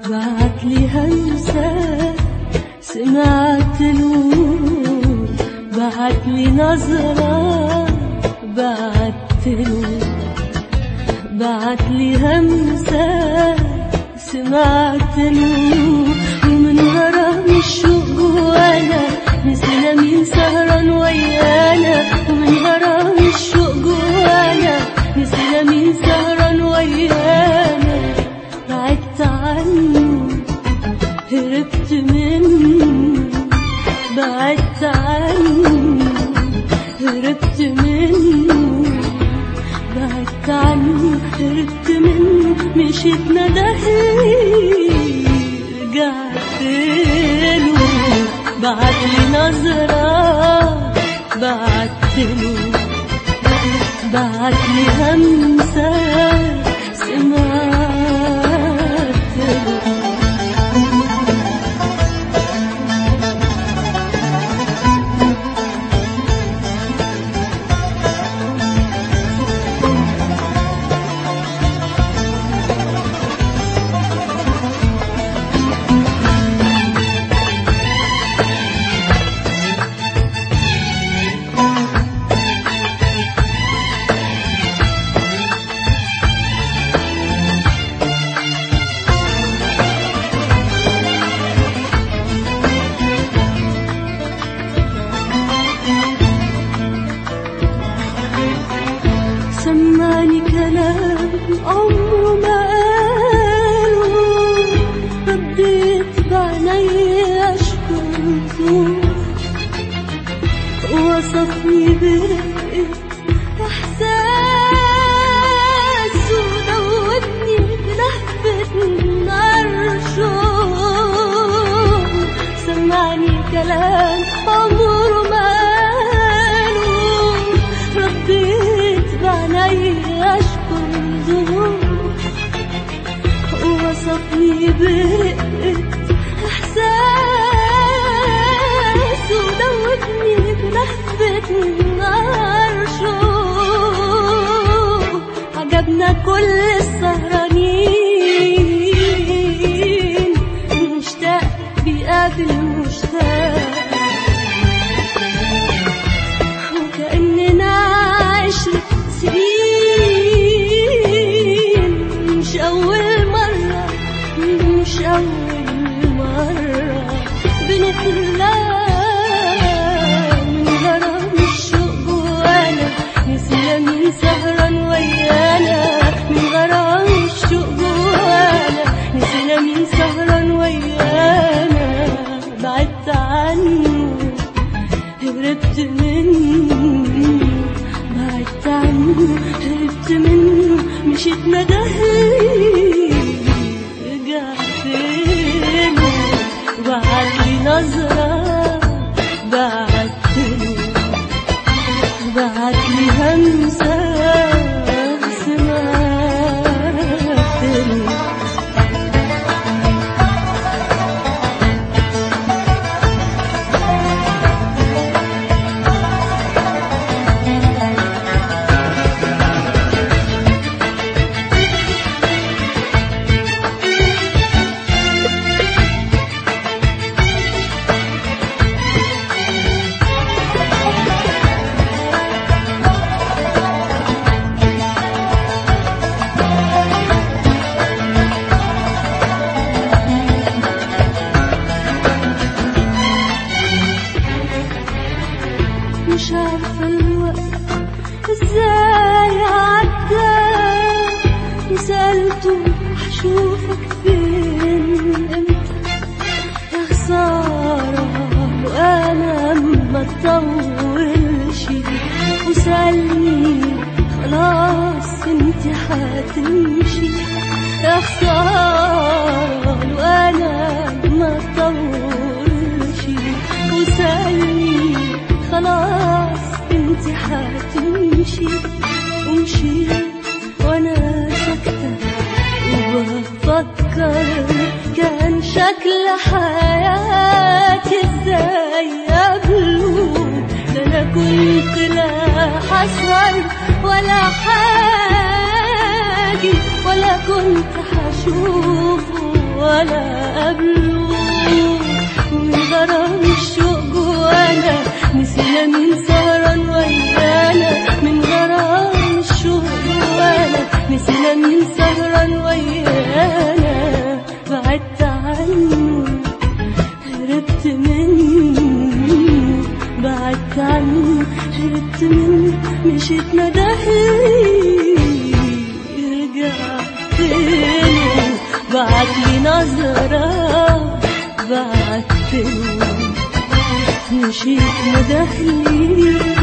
بعتلي همسة سمعت له، بعتلي نظرة بعتله، بعتلي همسة سمعت له، ومن غرام الشوق جوانا نسينا مين سهران ويانا، ومن غرام الشوق جوانا نسينا مين سهران ويانا. بعدت عنه هربت منه، بعدت عنه هربت منه، بعدت عنه هربت منه، مشيت ندهي رجعت له. بعتلي نظرة بعتله، بعتلي همسة سمعت له. سمعني كلام عمره ما قاله، رديت بعيني أشكرته، وصفني برقة إحساس ودوبني بلهفة عرشه. سمعني كلام عمره ما قاله، رديت بعيني أشكر ذنوب، ووصفني برقة إحساس ودوبني بلهفة عرشه. عجبنا كل السهرانين، مشتاق بيقابل مشتاق، وكأننا عشرة سنين. مش أول مرة مش أول مرة بنتلاقى، من غرام الشوق جوانا نسينا مين سهران ويانا، من غرام الشوق جوانا نسينا مين سهران ويانا. بعدت عنه هربت منه، بعدت عنه هربت منه، مشيت ندهي رجعت له. بعتلي نظرة بعتله، بعتلي همسة سمعت له. مش عارفة الوقت ازاي عدى، وسألته هشوفك فين امتى. يا خسارة وانا ما اطولش، وسألني خلاص انتي هتمشي. يا خسارة وانا ما اطولش، وسألني خلاص انتي هتمشي. ومشيت وانا ساكتة وبفكر كان شكل حياتي ازاي قبله. ده انا كنت لا حسهر ولا حاجي، ولا كنت هشوفه ولا قبله، ومن غرام الشوق جوانا نسينا مين سهران ويانا، من غرام الشوق جوانا نسينا مين سهران ويانا. بعدت عنه هربت منه، بعدت عنه هربت منه، مشيت ندهلي رجعت له، بعتلي نظرة بعتله، مشيت ندهلي